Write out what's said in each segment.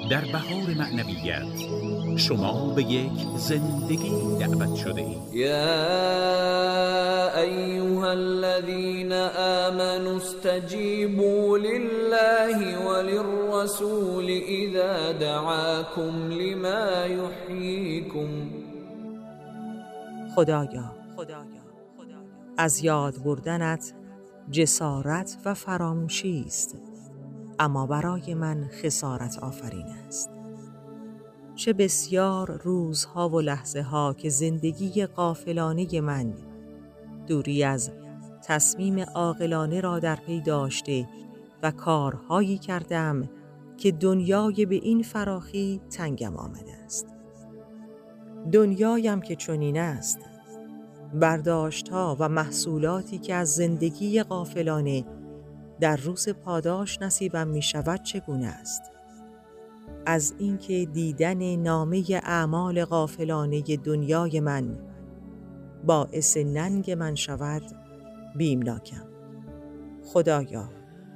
در بهار معنویت شما به یک زندگی دعوت شده اید. یا ایها الذین آمنوا استجیبوا لله وللرسول اذا دعاکم لما یحییکم. خدایا از یاد بردنت جسارت و فراموشی است، اما برای من خسارت آفرین است. چه بسیار روزها و لحظه ها که زندگی غافلانه من دوری از تصمیم عاقلانه را در پی داشته و کارهایی کردم که دنیای به این فراخی تنگم آمده است. دنیایم که چنین است، برداشت‌ها و محصولاتی که از زندگی غافلانه در روز پاداش نصیبم می شود چگونه است؟ از اینکه دیدن نامه اعمال غافلانه دنیای من باعث ننگ من شود بیمناکم. خدایا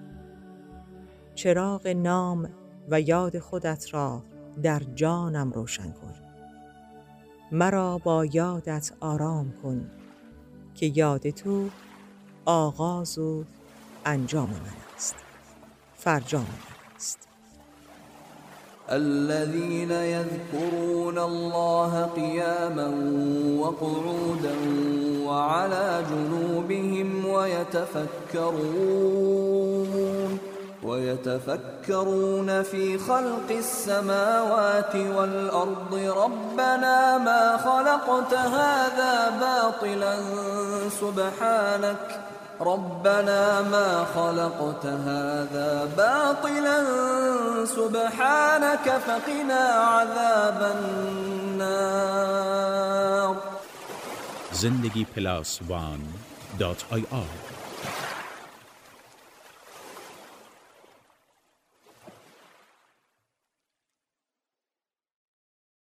چراغ نام و یاد خودت را در جانم روشن کن. مرا با یادت آرام کن که یاد تو آغاز و انجام من است، فرجام من است. الذين يذكرون الله قياما وقعودا وعلى جنوبهم ويتفكرون في خلق السماوات والأرض ربنا ما خلقت هذا باطلا سبحانك فقنا عذاب النار. زندگی+1.ir